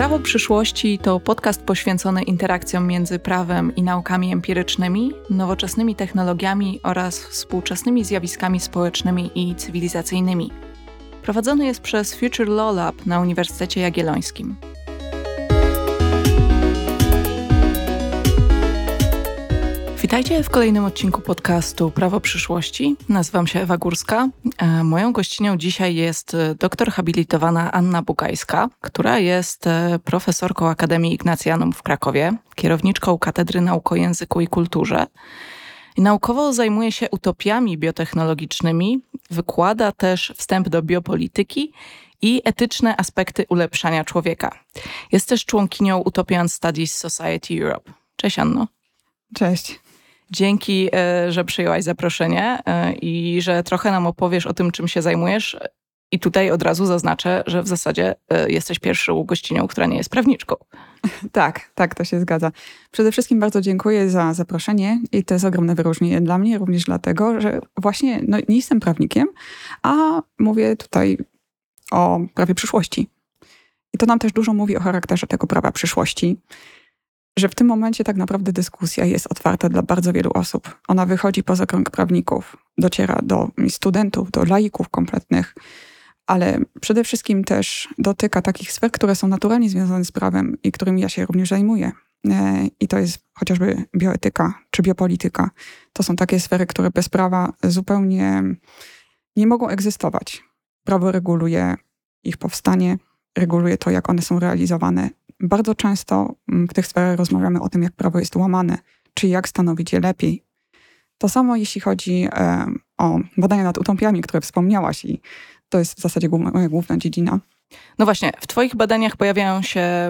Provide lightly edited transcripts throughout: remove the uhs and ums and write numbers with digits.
Prawo przyszłości to podcast poświęcony interakcjom między prawem i naukami empirycznymi, nowoczesnymi technologiami oraz współczesnymi zjawiskami społecznymi i cywilizacyjnymi. Prowadzony jest przez Future Law Lab na Uniwersytecie Jagiellońskim. Witajcie w kolejnym odcinku podcastu Prawo przyszłości. Nazywam się Ewa Górska. Moją gościnią dzisiaj jest doktor habilitowana Anna Bugajska, która jest profesorką Akademii Ignatianum w Krakowie, kierowniczką Katedry Nauk o Języku i Kulturze. Naukowo zajmuje się utopiami biotechnologicznymi, wykłada też wstęp do biopolityki i etyczne aspekty ulepszania człowieka. Jest też członkinią Utopian Studies Society Europe. Cześć Anno. Cześć. Dzięki, że przyjęłaś zaproszenie i że trochę nam opowiesz o tym, czym się zajmujesz. I tutaj od razu zaznaczę, że w zasadzie jesteś pierwszą gościnią, która nie jest prawniczką. Tak, to się zgadza. Przede wszystkim bardzo dziękuję za zaproszenie i to jest ogromne wyróżnienie dla mnie, również dlatego, że właśnie nie jestem prawnikiem, a mówię tutaj o prawie przyszłości. I to nam też dużo mówi o charakterze tego prawa przyszłości, że w tym momencie tak naprawdę dyskusja jest otwarta dla bardzo wielu osób. Ona wychodzi poza krąg prawników, dociera do studentów, do laików kompletnych, ale przede wszystkim też dotyka takich sfer, które są naturalnie związane z prawem i którymi ja się również zajmuję. I to jest chociażby bioetyka czy biopolityka. To są takie sfery, które bez prawa zupełnie nie mogą egzystować. Prawo reguluje ich powstanie, reguluje to, jak one są realizowane. Bardzo często w tych sferach rozmawiamy o tym, jak prawo jest łamane, czy jak stanowić je lepiej. To samo jeśli chodzi o badania nad utopiami, które wspomniałaś i to jest w zasadzie moja główna dziedzina. No właśnie, w twoich badaniach pojawiają się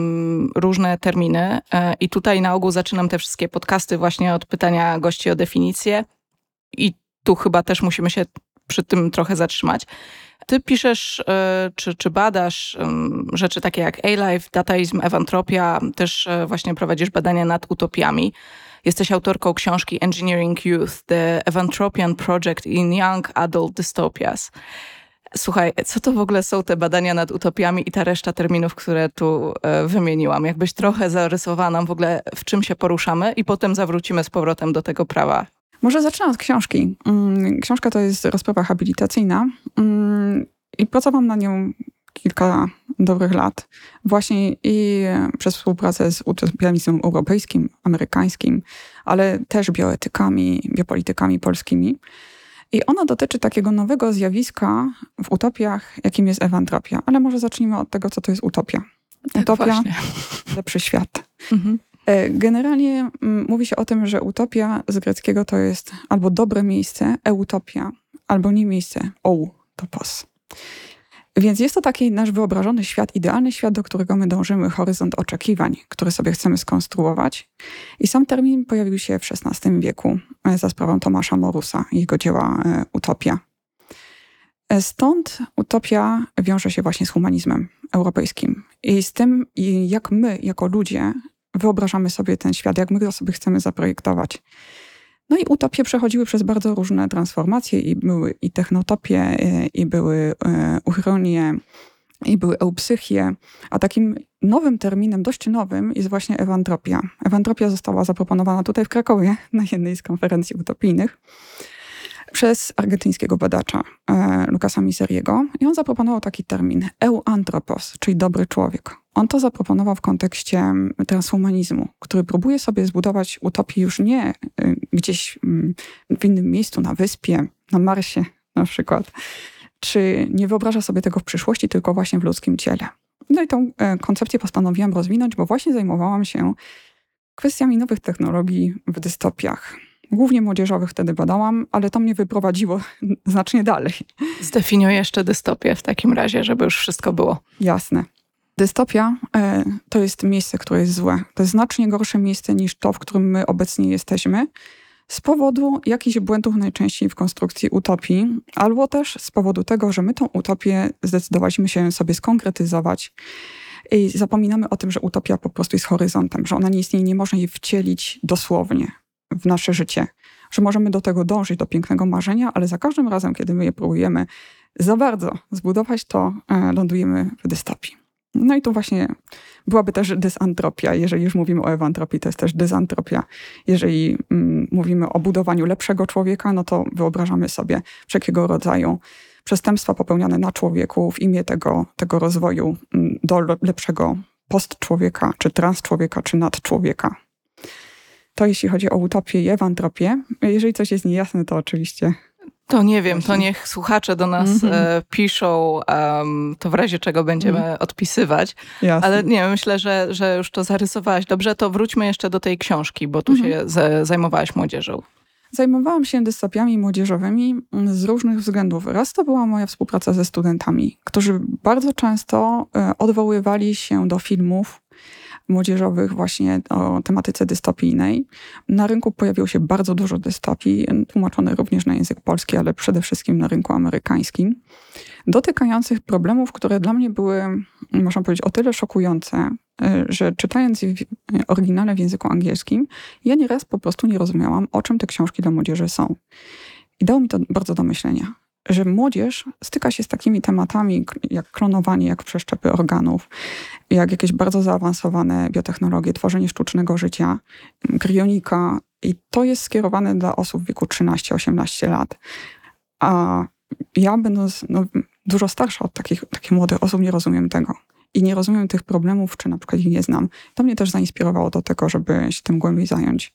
różne terminy i tutaj na ogół zaczynam te wszystkie podcasty właśnie od pytania gości o definicję i tu chyba też musimy się przy tym trochę zatrzymać. Ty piszesz czy badasz rzeczy takie jak A-Life, dataizm, ewantropia, też właśnie prowadzisz badania nad utopiami. Jesteś autorką książki Engineering Youth, The Evantropian Project in Young Adult Dystopias. Słuchaj, co to w ogóle są te badania nad utopiami i ta reszta terminów, które tu wymieniłam? Jakbyś trochę zarysowała nam w ogóle, w czym się poruszamy i potem zawrócimy z powrotem do tego prawa. Może zacznę od książki. Książka to jest rozprawa habilitacyjna i pracowałam na nią kilka dobrych lat. Właśnie i przez współpracę z utopianizmem europejskim, amerykańskim, ale też bioetykami, biopolitykami polskimi. I ona dotyczy takiego nowego zjawiska w utopiach, jakim jest ewantropia. Ale może zacznijmy od tego, co to jest utopia. Tak, utopia, właśnie. Lepszy świat. Generalnie mówi się o tym, że utopia z greckiego to jest albo dobre miejsce, eutopia, albo nie miejsce, topos. Więc jest to taki nasz wyobrażony świat, idealny świat, do którego my dążymy, horyzont oczekiwań, który sobie chcemy skonstruować. I sam termin pojawił się w XVI wieku za sprawą Tomasza Morusa i jego dzieła Utopia. Stąd utopia wiąże się właśnie z humanizmem europejskim i z tym, jak my jako ludzie wyobrażamy sobie ten świat, jak my go sobie chcemy zaprojektować. No i utopie przechodziły przez bardzo różne transformacje i były i technotopie, i były uchronie, i były eupsychie, a takim nowym terminem, dość nowym jest właśnie ewantropia. Ewantropia została zaproponowana tutaj w Krakowie na jednej z konferencji utopijnych przez argentyńskiego badacza Lucasa Miseriego i on zaproponował taki termin euanthropos, czyli dobry człowiek. On to zaproponował w kontekście transhumanizmu, który próbuje sobie zbudować utopię już nie gdzieś w innym miejscu, na wyspie, na Marsie na przykład, czy nie wyobraża sobie tego w przyszłości, tylko właśnie w ludzkim ciele. No i tą koncepcję postanowiłam rozwinąć, bo właśnie zajmowałam się kwestiami nowych technologii w dystopiach. Głównie młodzieżowych wtedy badałam, ale to mnie wyprowadziło znacznie dalej. Zdefiniuj jeszcze dystopię w takim razie, żeby już wszystko było. Jasne. Dystopia to jest miejsce, które jest złe. To jest znacznie gorsze miejsce niż to, w którym my obecnie jesteśmy, z powodu jakichś błędów najczęściej w konstrukcji utopii, albo też z powodu tego, że my tą utopię zdecydowaliśmy się sobie skonkretyzować i zapominamy o tym, że utopia po prostu jest horyzontem, że ona nie istnieje, nie można jej wcielić dosłownie w nasze życie, że możemy do tego dążyć, do pięknego marzenia, ale za każdym razem, kiedy my je próbujemy za bardzo zbudować, to lądujemy w dystopii. No i tu właśnie byłaby też dysantropia. Jeżeli już mówimy o ewantropii, to jest też dysantropia. Jeżeli mówimy o budowaniu lepszego człowieka, no to wyobrażamy sobie wszelkiego rodzaju przestępstwa popełniane na człowieku w imię tego rozwoju do lepszego postczłowieka, czy transczłowieka, czy nadczłowieka. To jeśli chodzi o utopię i ewantropię. Jeżeli coś jest niejasne, to oczywiście... To nie wiem, to niech słuchacze do nas piszą, to w razie czego będziemy odpisywać. Jasne. Ale nie, myślę, że już to zarysowałaś dobrze. To wróćmy jeszcze do tej książki, bo tu się zajmowałaś młodzieżą. Zajmowałam się dystopiami młodzieżowymi z różnych względów. Raz to była moja współpraca ze studentami, którzy bardzo często odwoływali się do filmów młodzieżowych właśnie o tematyce dystopijnej. Na rynku pojawiło się bardzo dużo dystopii, tłumaczone również na język polski, ale przede wszystkim na rynku amerykańskim, dotykających problemów, które dla mnie były, można powiedzieć, o tyle szokujące, że czytając oryginalne w języku angielskim, ja nieraz po prostu nie rozumiałam, o czym te książki dla młodzieży są. I dało mi to bardzo do myślenia, że młodzież styka się z takimi tematami jak klonowanie, jak przeszczepy organów, jak jakieś bardzo zaawansowane biotechnologie, tworzenie sztucznego życia, krionika. I to jest skierowane dla osób w wieku 13-18 lat. A ja, będąc dużo starsza od takich młodych osób, nie rozumiem tego. I nie rozumiem tych problemów, czy na przykład ich nie znam. To mnie też zainspirowało do tego, żeby się tym głębiej zająć.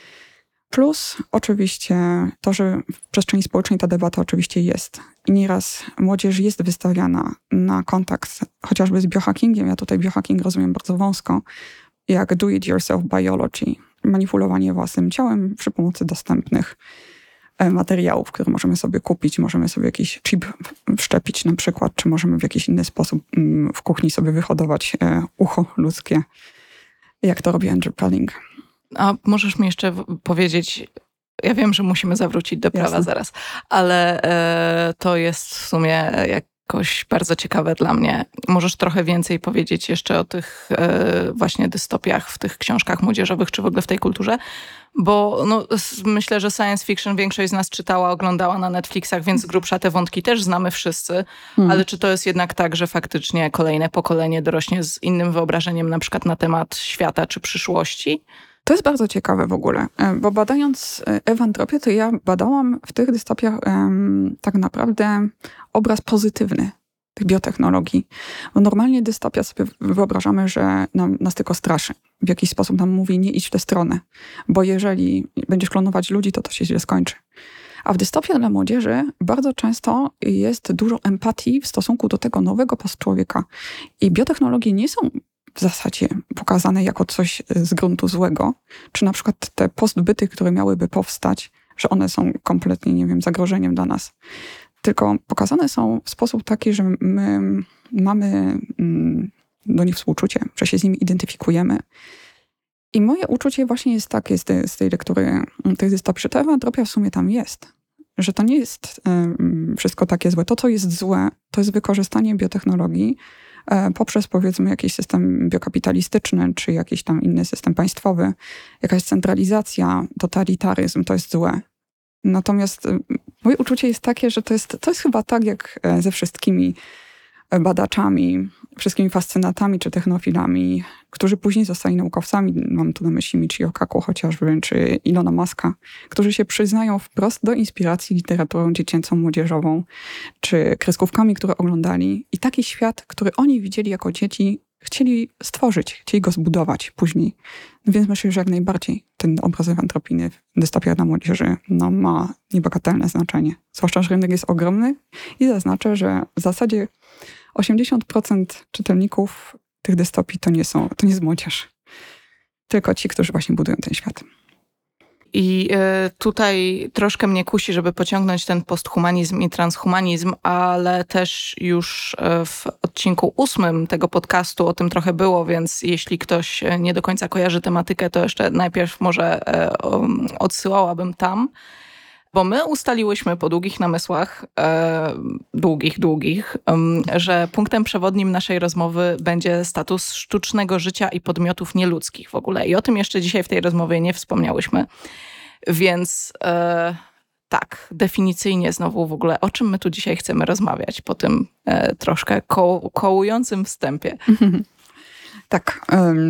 Plus oczywiście to, że w przestrzeni społecznej ta debata oczywiście jest. I nieraz młodzież jest wystawiana na kontakt chociażby z biohackingiem. Ja tutaj biohacking rozumiem bardzo wąsko, jak do-it-yourself biology. Manipulowanie własnym ciałem przy pomocy dostępnych materiałów, które możemy sobie kupić. Możemy sobie jakiś chip wszczepić na przykład, czy możemy w jakiś inny sposób w kuchni sobie wyhodować ucho ludzkie, jak to robi Andrew Pelling. A możesz mi jeszcze powiedzieć, ja wiem, że musimy zawrócić do prawa zaraz, ale to jest w sumie jakoś bardzo ciekawe dla mnie. Możesz trochę więcej powiedzieć jeszcze o tych właśnie dystopiach w tych książkach młodzieżowych, czy w ogóle w tej kulturze? Bo myślę, że science fiction większość z nas czytała, oglądała na Netflixach, więc z grubsza te wątki też znamy wszyscy. Ale czy to jest jednak tak, że faktycznie kolejne pokolenie dorośnie z innym wyobrażeniem na przykład na temat świata czy przyszłości? To jest bardzo ciekawe w ogóle, bo badając ewantropię, to ja badałam w tych dystopiach tak naprawdę obraz pozytywny tych biotechnologii. Bo normalnie dystopia sobie wyobrażamy, że nas tylko straszy. W jakiś sposób nam mówi, nie idź w tę stronę, bo jeżeli będziesz klonować ludzi, to się źle skończy. A w dystopii dla młodzieży bardzo często jest dużo empatii w stosunku do tego nowego postczłowieka. I biotechnologie nie są w zasadzie pokazane jako coś z gruntu złego, czy na przykład te postbyty, które miałyby powstać, że one są kompletnie, nie wiem, zagrożeniem dla nas. Tylko pokazane są w sposób taki, że my mamy do nich współczucie, że się z nimi identyfikujemy. I moje uczucie właśnie jest takie z tej lektury tej dystopii, że ta ewantropia w sumie tam jest. Że to nie jest wszystko takie złe. To, co jest złe, to jest wykorzystanie biotechnologii poprzez, powiedzmy, jakiś system biokapitalistyczny, czy jakiś tam inny system państwowy, jakaś centralizacja, totalitaryzm, to jest złe. Natomiast moje uczucie jest takie, że to jest chyba tak jak ze wszystkimi badaczami, wszystkimi fascynatami czy technofilami, którzy później zostali naukowcami, mam tu na myśli Michio Kaku chociażby, czy Ilona Muska, którzy się przyznają wprost do inspiracji literaturą dziecięcą, młodzieżową, czy kreskówkami, które oglądali. I taki świat, który oni widzieli jako dzieci, chcieli stworzyć, chcieli go zbudować później. No więc myślę, że jak najbardziej ten obraz ewantropijny w dystopiach dla młodzieży ma niebagatelne znaczenie. Zwłaszcza, że rynek jest ogromny i zaznaczę, że w zasadzie 80% czytelników tych dystopii to nie jest młodzież. Tylko ci, którzy właśnie budują ten świat. I tutaj troszkę mnie kusi, żeby pociągnąć ten posthumanizm i transhumanizm, ale też już w odcinku 8 tego podcastu o tym trochę było, więc jeśli ktoś nie do końca kojarzy tematykę, to jeszcze najpierw może odsyłałabym tam. Bo my ustaliłyśmy po długich namysłach, długich, że punktem przewodnim naszej rozmowy będzie status sztucznego życia i podmiotów nieludzkich w ogóle. I o tym jeszcze dzisiaj w tej rozmowie nie wspomniałyśmy. Więc tak, definicyjnie znowu w ogóle, o czym my tu dzisiaj chcemy rozmawiać po tym troszkę kołującym wstępie. Tak.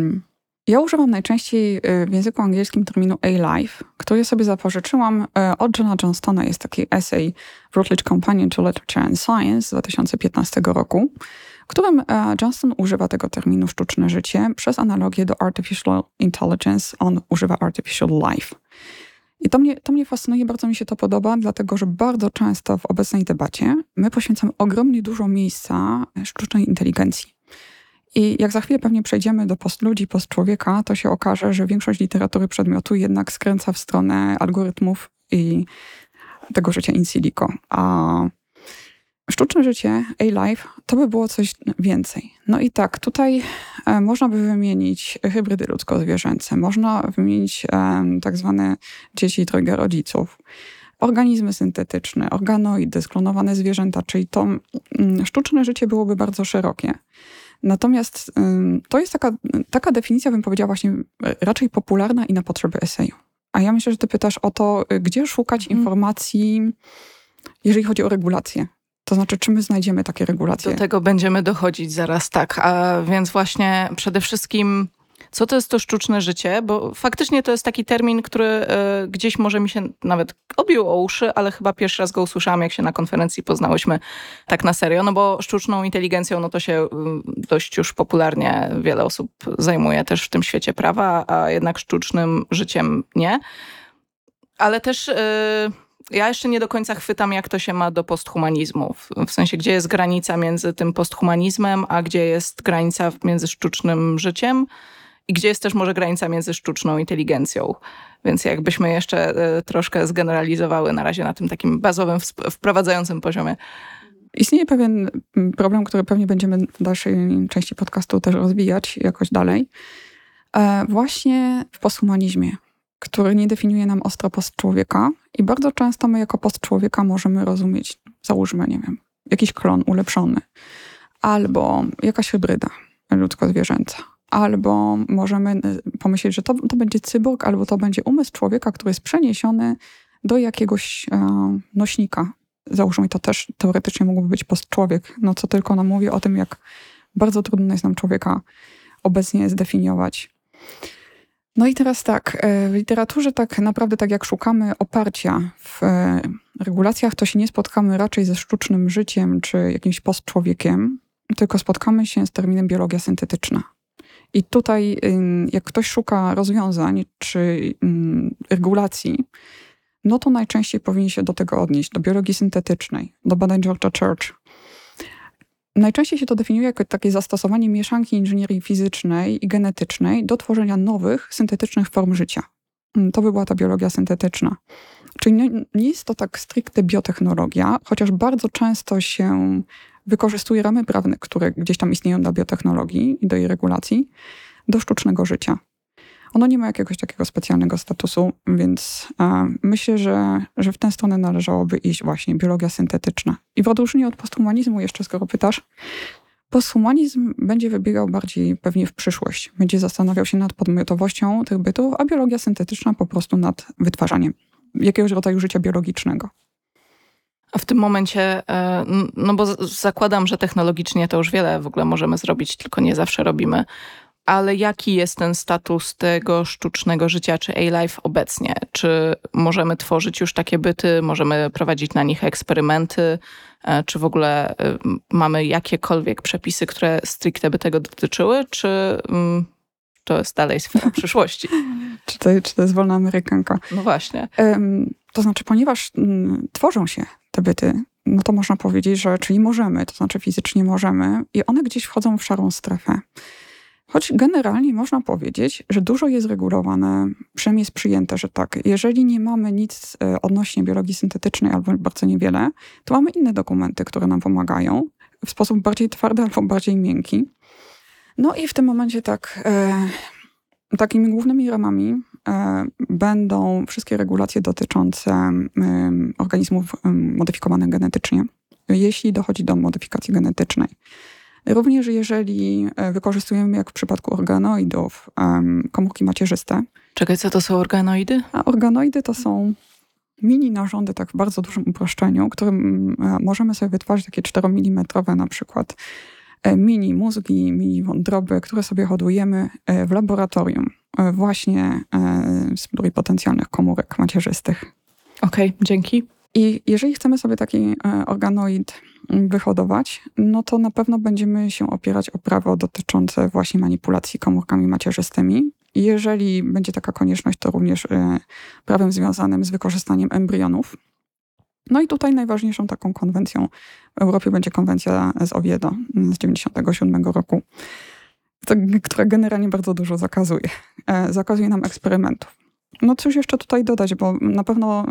Ja używam najczęściej w języku angielskim terminu A-Life, który sobie zapożyczyłam od Johna Johnstona. Jest taki essay w Routledge Companion to Literature and Science z 2015 roku, w którym Johnston używa tego terminu sztuczne życie przez analogię do artificial intelligence. On używa artificial life. I to mnie fascynuje, bardzo mi się to podoba, dlatego że bardzo często w obecnej debacie my poświęcamy ogromnie dużo miejsca sztucznej inteligencji. I jak za chwilę pewnie przejdziemy do postludzi, postczłowieka, to się okaże, że większość literatury przedmiotu jednak skręca w stronę algorytmów i tego życia in silico. A sztuczne życie, A-Life, to by było coś więcej. No i tak, tutaj można by wymienić hybrydy ludzko-zwierzęce, można wymienić tak zwane dzieci trojga rodziców, organizmy syntetyczne, organoidy, sklonowane zwierzęta, czyli to sztuczne życie byłoby bardzo szerokie. Natomiast to jest taka definicja, bym powiedziała, właśnie raczej popularna i na potrzeby eseju. A ja myślę, że ty pytasz o to, gdzie szukać informacji, jeżeli chodzi o regulacje. To znaczy, czy my znajdziemy takie regulacje? Do tego będziemy dochodzić zaraz, tak. A więc właśnie przede wszystkim, co to jest to sztuczne życie? Bo faktycznie to jest taki termin, który gdzieś może mi się nawet obił o uszy, ale chyba pierwszy raz go usłyszałam, jak się na konferencji poznałyśmy tak na serio. No bo sztuczną inteligencją, no to się dość już popularnie wiele osób zajmuje też w tym świecie prawa, a jednak sztucznym życiem nie. Ale też... Ja jeszcze nie do końca chwytam, jak to się ma do posthumanizmu. W sensie, gdzie jest granica między tym posthumanizmem, a gdzie jest granica między sztucznym życiem i gdzie jest też może granica między sztuczną inteligencją. Więc jakbyśmy jeszcze troszkę zgeneralizowały na razie na tym takim bazowym, wprowadzającym poziomie. Istnieje pewien problem, który pewnie będziemy w dalszej części podcastu też rozwijać jakoś dalej. Właśnie w posthumanizmie, który nie definiuje nam ostro postczłowieka i bardzo często my jako postczłowieka możemy rozumieć, załóżmy, nie wiem, jakiś klon ulepszony, albo jakaś hybryda ludzko-zwierzęca, albo możemy pomyśleć, że to będzie cyborg, albo to będzie umysł człowieka, który jest przeniesiony do jakiegoś nośnika. Załóżmy, to też teoretycznie mógłby być postczłowiek, no co tylko nam mówi o tym, jak bardzo trudno jest nam człowieka obecnie zdefiniować. No i teraz tak, w literaturze tak naprawdę, tak jak szukamy oparcia w regulacjach, to się nie spotkamy raczej ze sztucznym życiem czy jakimś postczłowiekiem, tylko spotkamy się z terminem biologia syntetyczna. I tutaj jak ktoś szuka rozwiązań czy regulacji, no to najczęściej powinien się do tego odnieść, do biologii syntetycznej, do badań George'a Church. Najczęściej się to definiuje jako takie zastosowanie mieszanki inżynierii fizycznej i genetycznej do tworzenia nowych, syntetycznych form życia. To by była ta biologia syntetyczna. Czyli nie jest to tak stricte biotechnologia, chociaż bardzo często się wykorzystuje ramy prawne, które gdzieś tam istnieją dla biotechnologii i do jej regulacji, do sztucznego życia. Ono nie ma jakiegoś takiego specjalnego statusu, więc myślę, że w tę stronę należałoby iść właśnie biologia syntetyczna. I w odróżnieniu od posthumanizmu jeszcze, skoro pytasz, posthumanizm będzie wybiegał bardziej pewnie w przyszłość. Będzie zastanawiał się nad podmiotowością tych bytów, a biologia syntetyczna po prostu nad wytwarzaniem jakiegoś rodzaju życia biologicznego. A w tym momencie, no bo zakładam, że technologicznie to już wiele w ogóle możemy zrobić, tylko nie zawsze robimy. Ale jaki jest ten status tego sztucznego życia, czy A-Life obecnie? Czy możemy tworzyć już takie byty, możemy prowadzić na nich eksperymenty, czy w ogóle mamy jakiekolwiek przepisy, które stricte by tego dotyczyły, czy to jest dalej sfera przyszłości? Czy to jest wolna amerykanka? No właśnie. To znaczy, ponieważ tworzą się te byty, no to można powiedzieć, że czyli możemy, to znaczy fizycznie możemy i one gdzieś wchodzą w szarą strefę. Choć generalnie można powiedzieć, że dużo jest regulowane, przynajmniej jest przyjęte, że tak. Jeżeli nie mamy nic odnośnie biologii syntetycznej albo bardzo niewiele, to mamy inne dokumenty, które nam pomagają w sposób bardziej twardy albo bardziej miękki. No i w tym momencie tak, takimi głównymi ramami będą wszystkie regulacje dotyczące organizmów modyfikowanych genetycznie, jeśli dochodzi do modyfikacji genetycznej. Również jeżeli wykorzystujemy, jak w przypadku organoidów, komórki macierzyste. Czekaj, co to są organoidy? A organoidy to są mini narządy, tak w bardzo dużym uproszczeniu, którym możemy sobie wytworzyć takie 4 mm na przykład mini mózgi, mini wątroby, które sobie hodujemy w laboratorium właśnie z pluripotencjalnych komórek macierzystych. Okej, dzięki. I jeżeli chcemy sobie taki organoid wyhodować, no to na pewno będziemy się opierać o prawo dotyczące właśnie manipulacji komórkami macierzystymi. Jeżeli będzie taka konieczność, to również prawem związanym z wykorzystaniem embrionów. No i tutaj najważniejszą taką konwencją w Europie będzie konwencja z Oviedo z 1997 roku, która generalnie bardzo dużo zakazuje. Zakazuje nam eksperymentów. No cóż jeszcze tutaj dodać, bo na pewno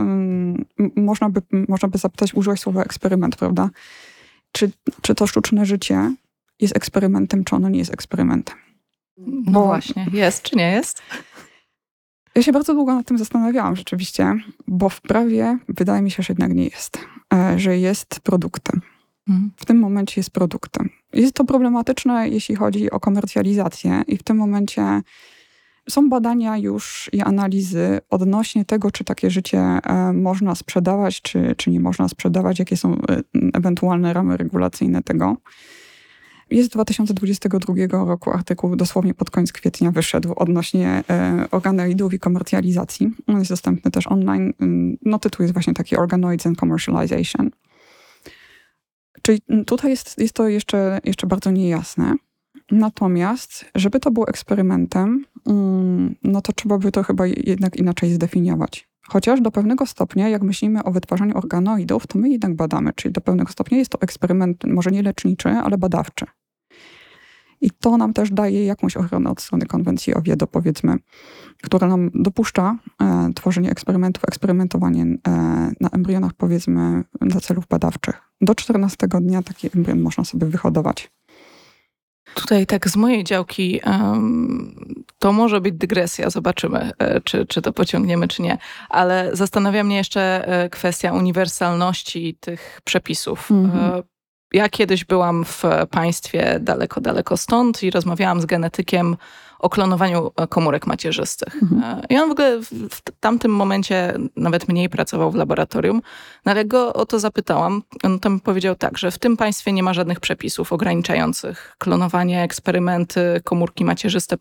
można by zapytać, użyłaś słowa eksperyment, prawda? Czy to sztuczne życie jest eksperymentem, czy ono nie jest eksperymentem? No właśnie, jest czy nie jest? Ja się bardzo długo nad tym zastanawiałam rzeczywiście, bo w prawie wydaje mi się, że jednak nie jest. Że jest produktem. W tym momencie jest produktem. Jest to problematyczne, jeśli chodzi o komercjalizację i w tym momencie są badania już i analizy odnośnie tego, czy takie życie można sprzedawać, czy nie można sprzedawać, jakie są ewentualne ramy regulacyjne tego. Jest z 2022 roku artykuł, dosłownie pod koniec kwietnia wyszedł odnośnie organoidów i komercjalizacji. On jest dostępny też online. No tytuł jest właśnie taki Organoids and Commercialization. Czyli tutaj jest to jeszcze bardzo niejasne. Natomiast, żeby to było eksperymentem, no to trzeba by to chyba jednak inaczej zdefiniować. Chociaż do pewnego stopnia, jak myślimy o wytwarzaniu organoidów, to my jednak badamy, czyli do pewnego stopnia jest to eksperyment może nie leczniczy, ale badawczy. I to nam też daje jakąś ochronę od strony konwencji Oviedo, powiedzmy, która nam dopuszcza tworzenie eksperymentów, eksperymentowanie na embrionach, powiedzmy, dla celów badawczych. Do 14 dnia taki embrion można sobie wyhodować. Tutaj tak z mojej działki to może być dygresja, zobaczymy, czy to pociągniemy, czy nie. Ale zastanawia mnie jeszcze kwestia uniwersalności tych przepisów. Ja kiedyś byłam w państwie daleko, daleko stąd i rozmawiałam z genetykiem o klonowaniu komórek macierzystych. I on w ogóle w tamtym momencie nawet mniej pracował w laboratorium, no ale go o to zapytałam. On tam powiedział tak, że w tym państwie nie ma żadnych przepisów ograniczających klonowanie, eksperymenty, komórki macierzyste,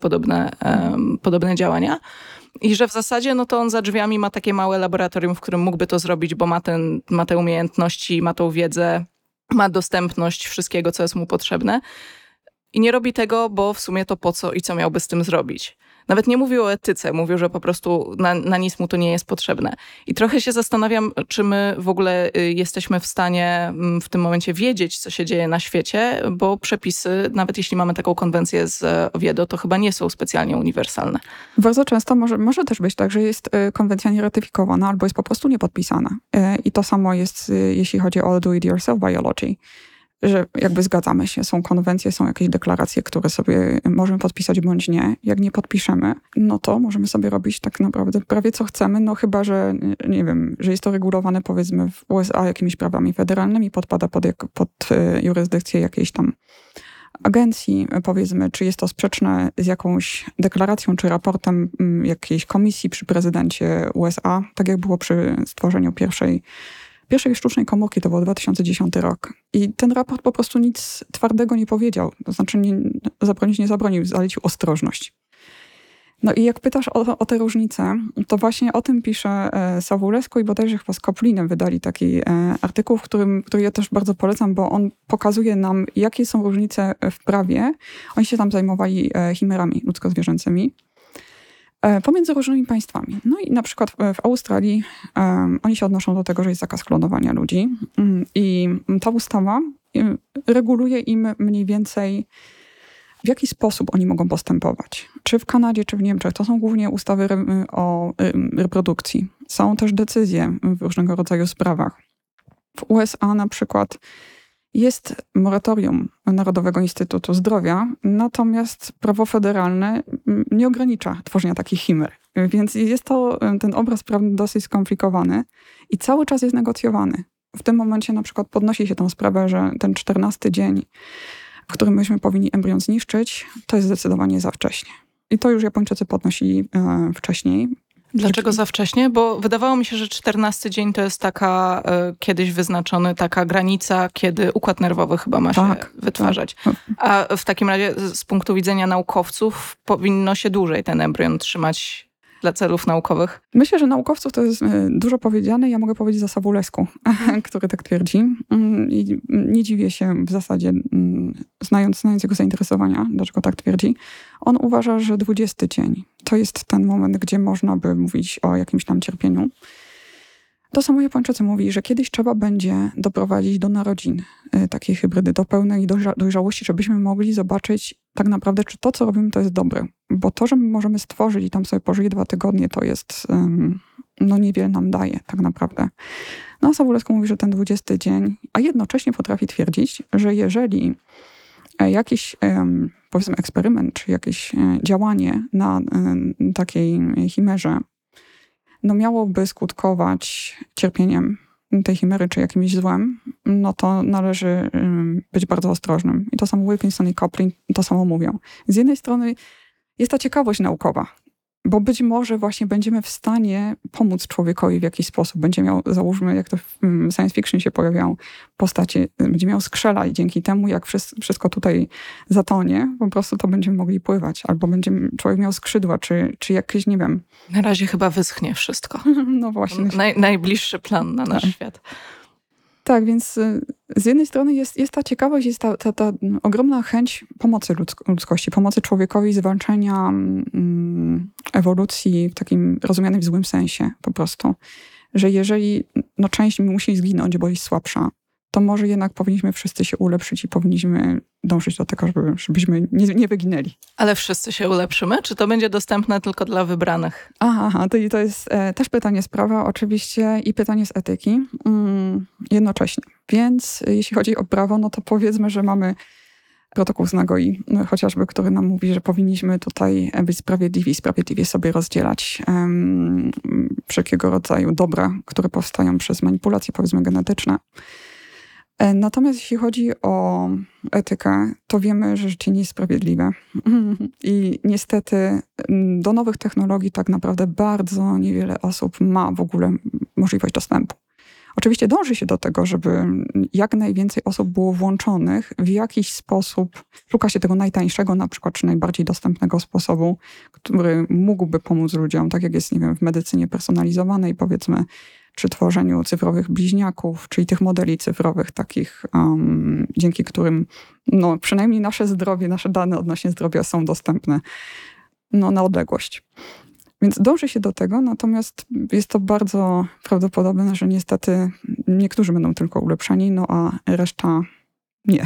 podobne działania. I że w zasadzie no to on za drzwiami ma takie małe laboratorium, w którym mógłby to zrobić, bo ma te umiejętności, ma tą wiedzę, ma dostępność wszystkiego, co jest mu potrzebne. I nie robi tego, bo w sumie to po co i co miałby z tym zrobić. Nawet nie mówił o etyce, mówił, że po prostu na nic mu to nie jest potrzebne. I trochę się zastanawiam, czy my w ogóle jesteśmy w stanie w tym momencie wiedzieć, co się dzieje na świecie, bo przepisy, nawet jeśli mamy taką konwencję z Oviedo, to chyba nie są specjalnie uniwersalne. Bardzo często może też być tak, że jest konwencja nieratyfikowana albo jest po prostu niepodpisana. I to samo jest, jeśli chodzi o do it yourself biology. Że jakby zgadzamy się, są konwencje, są jakieś deklaracje, które sobie możemy podpisać bądź nie. Jak nie podpiszemy, no to możemy sobie robić tak naprawdę prawie co chcemy, no chyba, że nie wiem, że jest to regulowane powiedzmy w USA jakimiś prawami federalnymi, podpada pod jurysdykcję jakiejś tam agencji, powiedzmy, czy jest to sprzeczne z jakąś deklaracją, czy raportem jakiejś komisji przy prezydencie USA, tak jak było przy stworzeniu pierwszej sztucznej komórki, to był 2010 rok. I ten raport po prostu nic twardego nie powiedział. To znaczy nie zabronił, zalecił ostrożność. No i jak pytasz o te różnice, to właśnie o tym pisze Sawulescu i bodajże chyba z Koplinem wydali taki artykuł, który ja też bardzo polecam, bo on pokazuje nam, jakie są różnice w prawie. Oni się tam zajmowali chimerami ludzko-zwierzęcymi. Pomiędzy różnymi państwami. No i na przykład w Australii oni się odnoszą do tego, że jest zakaz klonowania ludzi i ta ustawa reguluje im mniej więcej, w jaki sposób oni mogą postępować. Czy w Kanadzie, czy w Niemczech. To są głównie ustawy o reprodukcji. Są też decyzje w różnego rodzaju sprawach. W USA na przykład jest moratorium Narodowego Instytutu Zdrowia, natomiast prawo federalne nie ogranicza tworzenia takich chimer. Więc jest to ten obraz prawny dosyć skomplikowany i cały czas jest negocjowany. W tym momencie na przykład podnosi się tą sprawę, że ten 14 dzień, w którym myśmy powinni embrion zniszczyć, to jest zdecydowanie za wcześnie. I to już Japończycy podnosili wcześniej. Dlaczego za wcześnie? Bo wydawało mi się, że 14 dzień to jest taka kiedyś wyznaczony, taka granica, kiedy układ nerwowy chyba ma się wytwarzać. Tak. A w takim razie z punktu widzenia naukowców powinno się dłużej ten embrion trzymać dla celów naukowych? Myślę, że naukowców to jest dużo powiedziane. Ja mogę powiedzieć za Sabulescu, który tak twierdzi. I nie dziwię się w zasadzie, znając jego zainteresowania, dlaczego tak twierdzi. On uważa, że 20 dzień to jest ten moment, gdzie można by mówić o jakimś tam cierpieniu. To samo Japończycy mówi, że kiedyś trzeba będzie doprowadzić do narodzin takiej hybrydy, do pełnej dojrzałości, żebyśmy mogli zobaczyć tak naprawdę, czy to, co robimy, to jest dobre. Bo to, że my możemy stworzyć i tam sobie pożyje 2 tygodnie, to jest, niewiele nam daje tak naprawdę. No a Sabulescu mówi, że ten 20 dzień, a jednocześnie potrafi twierdzić, że jeżeli jakiś, powiedzmy, eksperyment, czy jakieś działanie na takiej chimerze miałoby skutkować cierpieniem tej chimery, czy jakimś złem, no to należy być bardzo ostrożnym. I to samo Wilkinson i Copley to samo mówią. Z jednej strony jest ta ciekawość naukowa, bo być może właśnie będziemy w stanie pomóc człowiekowi w jakiś sposób. Będzie miał, załóżmy, jak to w science fiction się pojawiają postacie, będzie miał skrzela i dzięki temu, jak wszystko tutaj zatonie, po prostu to będziemy mogli pływać. Albo będzie człowiek miał skrzydła, czy jakieś, nie wiem. Na razie chyba wyschnie wszystko. No właśnie. Najbliższy plan na nasz świat. Tak, więc z jednej strony jest ta ciekawość, jest ta ogromna chęć pomocy ludzkości, pomocy człowiekowi, zwalczenia ewolucji w takim rozumianym w złym sensie po prostu. Że jeżeli część musi zginąć, bo jest słabsza, to może jednak powinniśmy wszyscy się ulepszyć i powinniśmy dążyć do tego, żebyśmy nie wyginęli. Ale wszyscy się ulepszymy? Czy to będzie dostępne tylko dla wybranych? Aha, to jest też pytanie z prawa oczywiście i pytanie z etyki jednocześnie. Więc jeśli chodzi o prawo, no to powiedzmy, że mamy protokół z Nagoi, chociażby, który nam mówi, że powinniśmy tutaj być sprawiedliwie sobie rozdzielać wszelkiego rodzaju dobra, które powstają przez manipulacje, powiedzmy, genetyczne. Natomiast jeśli chodzi o etykę, to wiemy, że życie nie jest sprawiedliwe. I niestety do nowych technologii tak naprawdę bardzo niewiele osób ma w ogóle możliwość dostępu. Oczywiście dąży się do tego, żeby jak najwięcej osób było włączonych w jakiś sposób. Szuka się tego najtańszego na przykład, czy najbardziej dostępnego sposobu, który mógłby pomóc ludziom, tak jak jest, nie wiem, w medycynie personalizowanej, powiedzmy, czy tworzeniu cyfrowych bliźniaków, czyli tych modeli cyfrowych takich, dzięki którym przynajmniej nasze zdrowie, nasze dane odnośnie zdrowia są dostępne na odległość. Więc dąży się do tego, natomiast jest to bardzo prawdopodobne, że niestety niektórzy będą tylko ulepszeni, a reszta nie.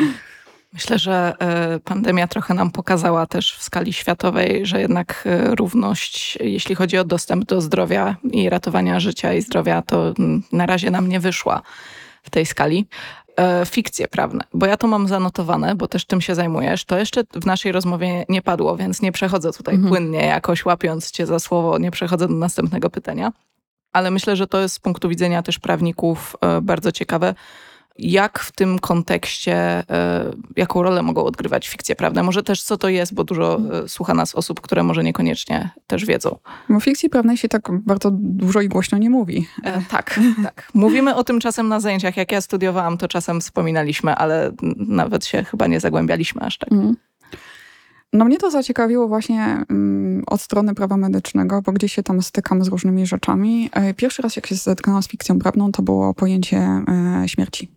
Myślę, że pandemia trochę nam pokazała też w skali światowej, że jednak równość, jeśli chodzi o dostęp do zdrowia i ratowania życia i zdrowia, to na razie nam nie wyszła w tej skali. Fikcje prawne, bo ja to mam zanotowane, bo też tym się zajmujesz. To jeszcze w naszej rozmowie nie padło, więc nie przechodzę tutaj płynnie, jakoś łapiąc cię za słowo, nie przechodzę do następnego pytania. Ale myślę, że to jest z punktu widzenia też prawników bardzo ciekawe. Jak w tym kontekście, jaką rolę mogą odgrywać fikcje prawne? Może też co to jest, bo dużo słucha nas osób, które może niekoniecznie też wiedzą. O fikcji prawnej się tak bardzo dużo i głośno nie mówi. Tak. Mówimy o tym czasem na zajęciach. Jak ja studiowałam, to czasem wspominaliśmy, ale nawet się chyba nie zagłębialiśmy aż tak. Mnie to zaciekawiło właśnie od strony prawa medycznego, bo gdzieś się tam stykam z różnymi rzeczami. Pierwszy raz, jak się zetknęłam z fikcją prawną, to było pojęcie śmierci.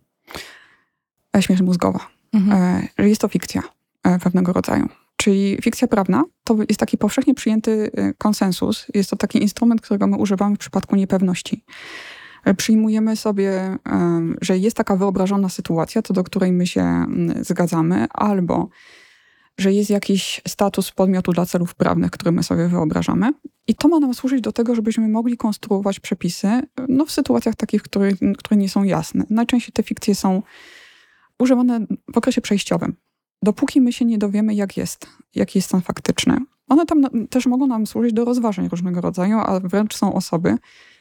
Śmierć mózgowa. Jest to fikcja pewnego rodzaju. Czyli fikcja prawna to jest taki powszechnie przyjęty konsensus. Jest to taki instrument, którego my używamy w przypadku niepewności. Przyjmujemy sobie, że jest taka wyobrażona sytuacja, co do której my się zgadzamy, albo że jest jakiś status podmiotu dla celów prawnych, który my sobie wyobrażamy. I to ma nam służyć do tego, żebyśmy mogli konstruować przepisy w sytuacjach takich, które nie są jasne. Najczęściej te fikcje są używane w okresie przejściowym. Dopóki my się nie dowiemy, jaki jest stan faktyczny. One tam też mogą nam służyć do rozważań różnego rodzaju, a wręcz są osoby,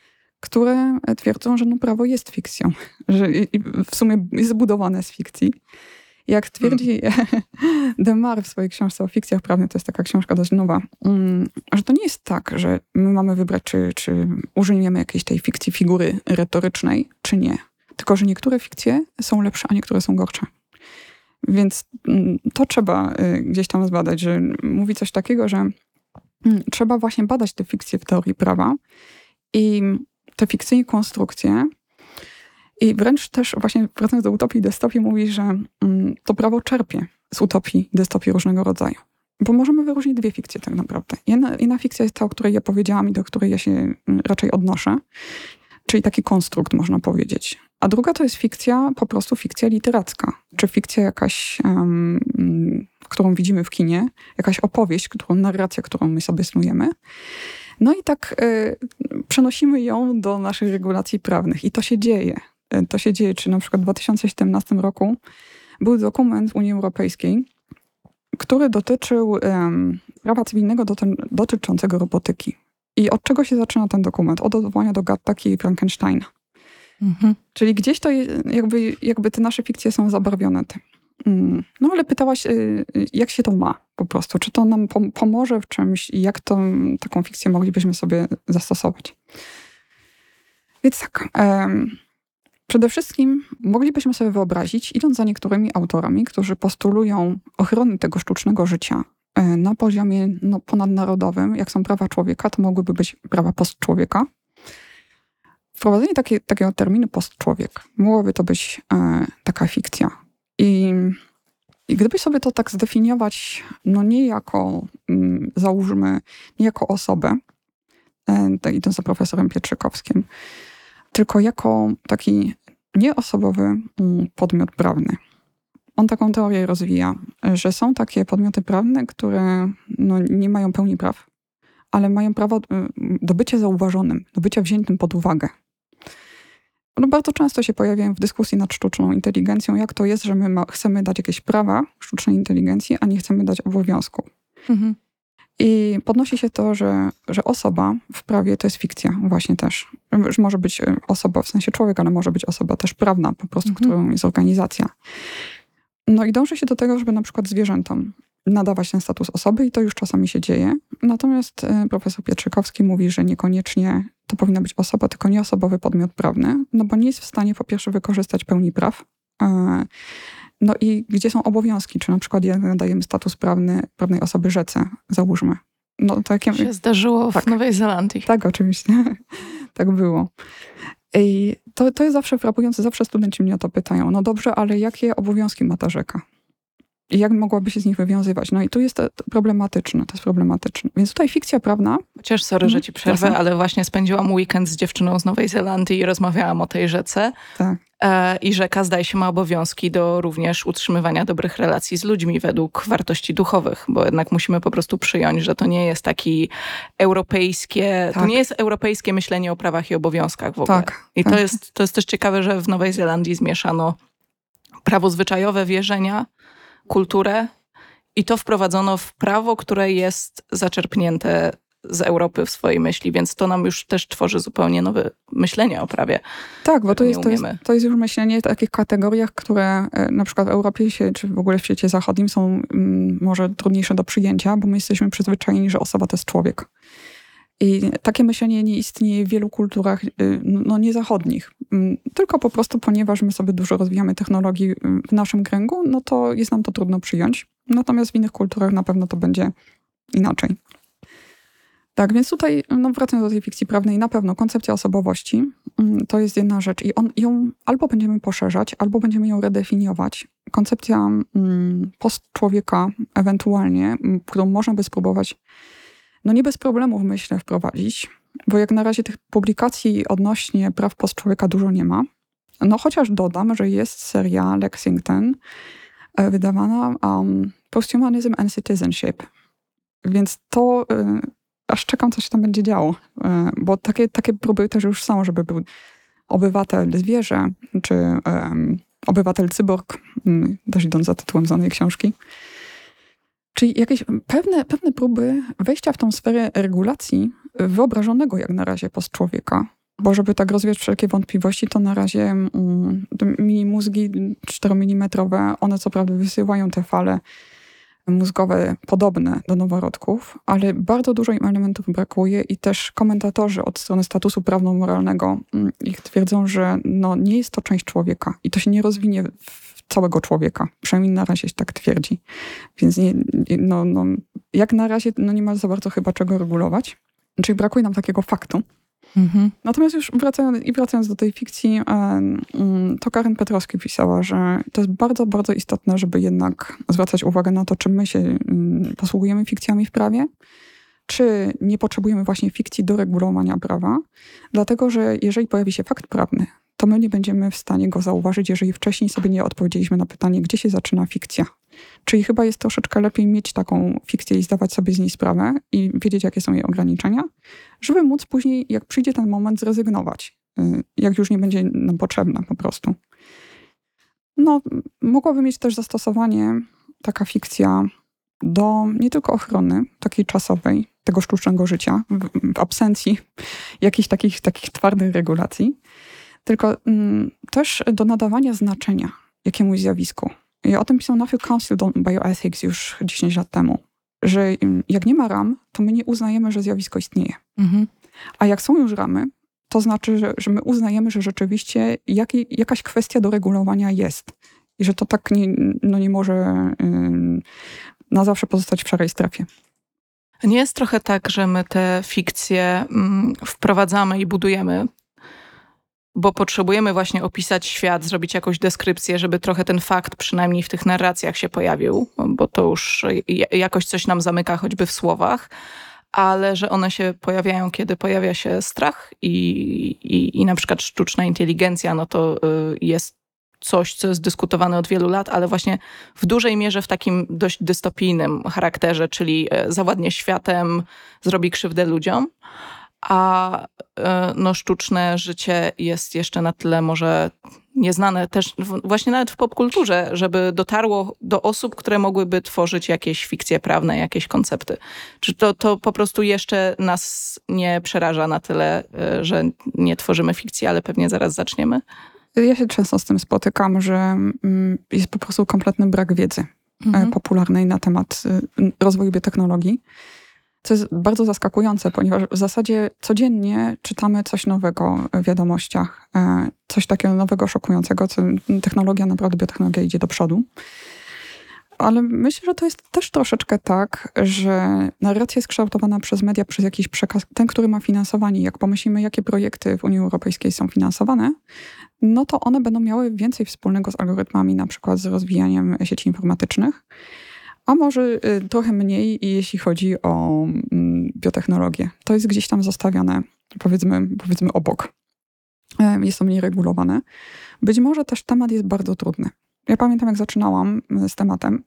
które twierdzą, że prawo jest fikcją, że w sumie jest zbudowane z fikcji. Jak twierdzi Demar w swojej książce o fikcjach prawnych, to jest taka książka dość nowa, że to nie jest tak, że my mamy wybrać, czy użyjemy jakiejś tej fikcji figury retorycznej, czy nie. Tylko, że niektóre fikcje są lepsze, a niektóre są gorsze. Więc to trzeba gdzieś tam zbadać, że mówi coś takiego, że trzeba właśnie badać te fikcje w teorii prawa i te fikcyjne konstrukcje. I wręcz też właśnie wracając do utopii i dystopii mówi, że to prawo czerpie z utopii i dystopii różnego rodzaju. Bo możemy wyróżnić dwie fikcje tak naprawdę. Jedna fikcja jest ta, o której ja powiedziałam i do której ja się raczej odnoszę. Czyli taki konstrukt, można powiedzieć. A druga to jest fikcja, po prostu fikcja literacka. Czy fikcja jakaś, którą widzimy w kinie, jakaś opowieść, narracja, którą my sobie snujemy. No i tak przenosimy ją do naszych regulacji prawnych. I to się dzieje. To się dzieje, czy na przykład w 2017 roku był dokument Unii Europejskiej, który dotyczył prawa cywilnego dotyczącego robotyki. I od czego się zaczyna ten dokument? Od odwołania do Gattaki i Frankensteina. Mhm. Czyli gdzieś to jakby te nasze fikcje są zabarwione tym. No ale pytałaś, jak się to ma po prostu? Czy to nam pomoże w czymś i jak taką fikcję moglibyśmy sobie zastosować? Więc tak, przede wszystkim moglibyśmy sobie wyobrazić, idąc za niektórymi autorami, którzy postulują ochronę tego sztucznego życia na poziomie ponadnarodowym, jak są prawa człowieka, to mogłyby być prawa postczłowieka. Wprowadzenie takiego terminu postczłowiek mogłoby to być taka fikcja. I gdyby sobie to tak zdefiniować, nie jako, załóżmy, nie jako osobę, idąc za profesorem Pietrzykowskim, tylko jako taki nieosobowy podmiot prawny. On taką teorię rozwija, że są takie podmioty prawne, które nie mają pełni praw, ale mają prawo do bycia zauważonym, do bycia wziętym pod uwagę. Bardzo często się pojawiają w dyskusji nad sztuczną inteligencją, jak to jest, że my chcemy dać jakieś prawa sztucznej inteligencji, a nie chcemy dać obowiązku. Mhm. I podnosi się to, że osoba w prawie to jest fikcja właśnie też. Że może być osoba w sensie człowiek, ale może być osoba też prawna, po prostu, którą jest organizacja. I dąży się do tego, żeby na przykład zwierzętom nadawać ten status osoby i to już czasami się dzieje. Natomiast profesor Pietrzykowski mówi, że niekoniecznie to powinna być osoba, tylko nieosobowy podmiot prawny, bo nie jest w stanie po pierwsze wykorzystać pełni praw. I gdzie są obowiązki, czy na przykład jak nadajemy status prawnej osoby rzece, załóżmy. To się zdarzyło w Nowej Zelandii. Tak, oczywiście. Tak było. I to jest zawsze frapujące, zawsze studenci mnie o to pytają. Dobrze, ale jakie obowiązki ma ta rzeka? I jak mogłaby się z nich wywiązywać? I tu jest to problematyczne. Więc tutaj fikcja prawna... Chociaż, sorry, że ci przerwę, ale właśnie spędziłam weekend z dziewczyną z Nowej Zelandii i rozmawiałam o tej rzece. Tak. I rzeka, zdaje się, ma obowiązki do również utrzymywania dobrych relacji z ludźmi według wartości duchowych, bo jednak musimy po prostu przyjąć, że to nie jest taki europejskie, to nie jest europejskie myślenie o prawach i obowiązkach w ogóle. Tak, I to jest też ciekawe, że w Nowej Zelandii zmieszano prawo zwyczajowe, wierzenia, kulturę i to wprowadzono w prawo, które jest zaczerpnięte z Europy w swojej myśli, więc to nam już też tworzy zupełnie nowe myślenie o prawie. Tak, bo to jest już myślenie w takich kategoriach, które na przykład w Europie czy w ogóle w świecie zachodnim są może trudniejsze do przyjęcia, bo my jesteśmy przyzwyczajeni, że osoba to jest człowiek. I takie myślenie nie istnieje w wielu kulturach niezachodnich. Tylko po prostu, ponieważ my sobie dużo rozwijamy technologii w naszym kręgu, to jest nam to trudno przyjąć. Natomiast w innych kulturach na pewno to będzie inaczej. Tak, więc tutaj, wracając do tej fikcji prawnej, na pewno koncepcja osobowości to jest jedna rzecz i ją albo będziemy poszerzać, albo będziemy ją redefiniować. Koncepcja postczłowieka ewentualnie, którą można by spróbować nie bez problemów, myślę, wprowadzić, bo jak na razie tych publikacji odnośnie praw postczłowieka dużo nie ma. Chociaż dodam, że jest seria Lexington wydawana Posthumanism and Citizenship. Więc to aż czekam, co się tam będzie działo, bo takie próby też już są, żeby był obywatel zwierzę, czy obywatel cyborg, też idąc za tytułem znanej książki. Czyli jakieś pewne próby wejścia w tą sferę regulacji wyobrażonego jak na razie postczłowieka Bo żeby tak rozwiać wszelkie wątpliwości, to na razie te mini mózgi 4 mm, one co prawda wysyłają te fale mózgowe podobne do noworodków, ale bardzo dużo im elementów brakuje i też komentatorzy od strony statusu prawno-moralnego ich twierdzą, że nie jest to część człowieka i to się nie rozwinie w całego człowieka. Przynajmniej na razie się tak twierdzi. Więc jak na razie nie ma za bardzo chyba czego regulować. Czyli brakuje nam takiego faktu. Mhm. Natomiast już wracając do tej fikcji, to Karen Petrowski pisała, że to jest bardzo, bardzo istotne, żeby jednak zwracać uwagę na to, czy my się posługujemy fikcjami w prawie, czy nie potrzebujemy właśnie fikcji do regulowania prawa, dlatego że jeżeli pojawi się fakt prawny, to my nie będziemy w stanie go zauważyć, jeżeli wcześniej sobie nie odpowiedzieliśmy na pytanie, gdzie się zaczyna fikcja. Czyli chyba jest troszeczkę lepiej mieć taką fikcję i zdawać sobie z niej sprawę i wiedzieć, jakie są jej ograniczenia, żeby móc później, jak przyjdzie ten moment, zrezygnować, jak już nie będzie nam potrzebna po prostu. Mogłaby mieć też zastosowanie taka fikcja do nie tylko ochrony takiej czasowej, tego sztucznego życia, w absencji jakichś takich twardych regulacji, tylko też do nadawania znaczenia jakiemuś zjawisku. I o tym pisał Nuffield Council on Bioethics już 10 lat temu, że jak nie ma ram, to my nie uznajemy, że zjawisko istnieje. Mhm. A jak są już ramy, to znaczy, że my uznajemy, że rzeczywiście jakaś kwestia do regulowania jest. I że to tak nie może na zawsze pozostać w szarej strefie. Nie jest trochę tak, że my te fikcje wprowadzamy i budujemy, bo potrzebujemy właśnie opisać świat, zrobić jakąś deskrypcję, żeby trochę ten fakt przynajmniej w tych narracjach się pojawił, bo to już jakoś coś nam zamyka choćby w słowach, ale że one się pojawiają, kiedy pojawia się strach i na przykład sztuczna inteligencja, to jest coś, co jest dyskutowane od wielu lat, ale właśnie w dużej mierze w takim dość dystopijnym charakterze, czyli zawładnie światem, zrobi krzywdę ludziom. A sztuczne życie jest jeszcze na tyle może nieznane też właśnie nawet w popkulturze, żeby dotarło do osób, które mogłyby tworzyć jakieś fikcje prawne, jakieś koncepty. Czy to po prostu jeszcze nas nie przeraża na tyle, że nie tworzymy fikcji, ale pewnie zaraz zaczniemy? Ja się często z tym spotykam, że jest po prostu kompletny brak wiedzy popularnej na temat rozwoju biotechnologii. Co jest bardzo zaskakujące, ponieważ w zasadzie codziennie czytamy coś nowego w wiadomościach, coś takiego nowego, szokującego, naprawdę biotechnologia idzie do przodu. Ale myślę, że to jest też troszeczkę tak, że narracja jest kształtowana przez media, przez jakiś przekaz, ten, który ma finansowanie. Jak pomyślimy, jakie projekty w Unii Europejskiej są finansowane, to one będą miały więcej wspólnego z algorytmami, na przykład z rozwijaniem sieci informatycznych, a może trochę mniej, jeśli chodzi o biotechnologię. To jest gdzieś tam zostawiane, powiedzmy obok. Jest to mniej regulowane. Być może też temat jest bardzo trudny. Ja pamiętam, jak zaczynałam z tematem,